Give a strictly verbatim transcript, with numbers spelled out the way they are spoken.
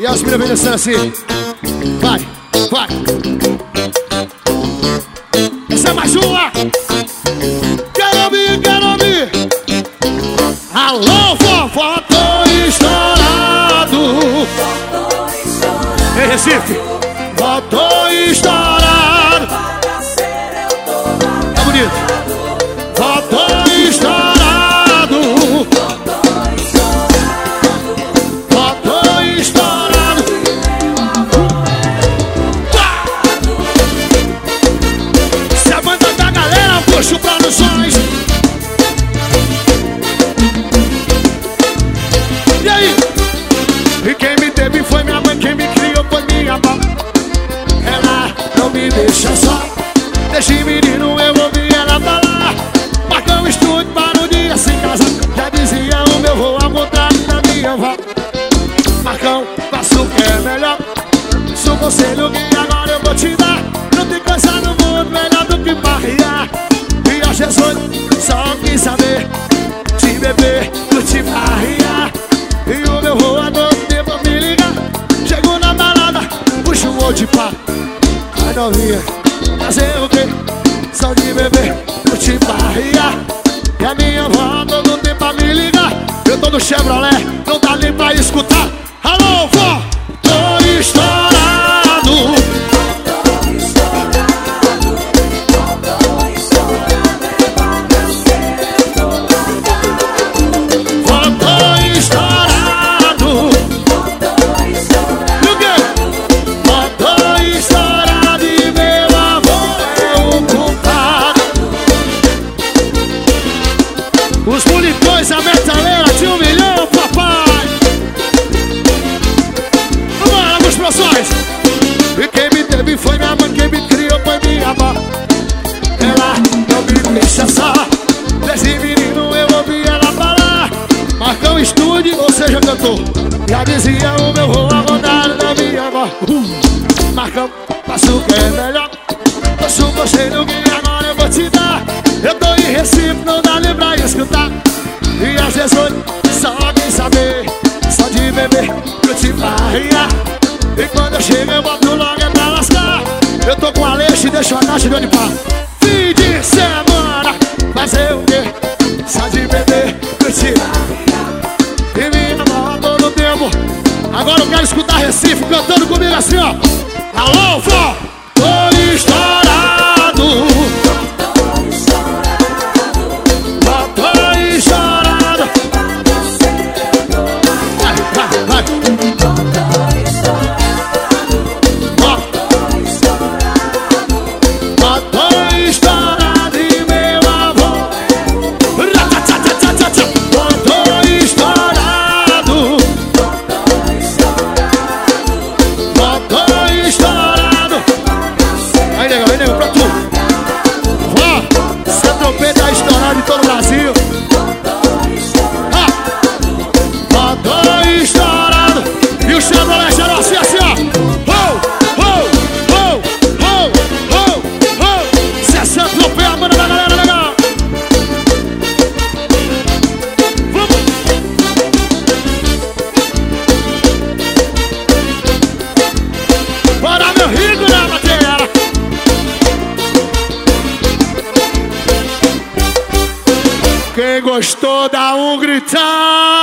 E as meninas vêm dançando assim. Vai, vai. Essa é mais uma. Quero ouvir, quero ouvir. Alô, vovó, tô estourado. Ei, Recife. Vó, tô estourado. Tá bonito. Vó, tô estourado. Vó, tô estourado. Se a banda da galera puxa produções. E aí? E quem me teve foi minha mãe, quem me criou foi minha avó. Ela não me deixa só. Desde menino eu ouvi ela falar. Marcou um estúdio para um dia se casar. Já dizia o meu vô ao contrário da minha avó. Marcão, faça o que é melhor. Sou conselho que agora eu vou te dar. Não tem coisa no mundo melhor do que barrear. E a Jesus só quis saber se beber, curtir, barrear. E o meu vô a todo tempo me liga. Chego na balada, puxo um outro de pá. Ai novinha, fazer o quê? Só de beber, curtir, barrear. E a minha avó todo tempo a me ligar. Eu tô no Chevrolet, não dá nem pra escutar. Alô, vó, tô estourado. Os bonitões, a metaleira de um milhão, papai. Vamos lá, meus professores. E quem me teve foi minha mãe, quem me criou foi minha avó. Ela não me deixa só. Desde menino eu ouvi ela falar. Marcão estúdio, ou seja, cantor. Já dizia o meu vô ao contrário da minha avó. uh, Marcão, faça o que é melhor. Eu sou o conselho que agora eu vou te dar. Eu tô em Recife, não dá nem pra escutar. E às vezes só quem saber, só de beber, curtir, barrear. E quando eu chego eu boto logo é pra lascar. Eu tô com a Aleixo e deixo a caixa de pá. Fim de semana, fazer o quê? Só de beber, curtir, barrear. E minha avó todo tempo. Agora eu quero escutar Recife cantando comigo assim, ó. Alô, vó, tô estourado. Quem gostou, dá um gritão.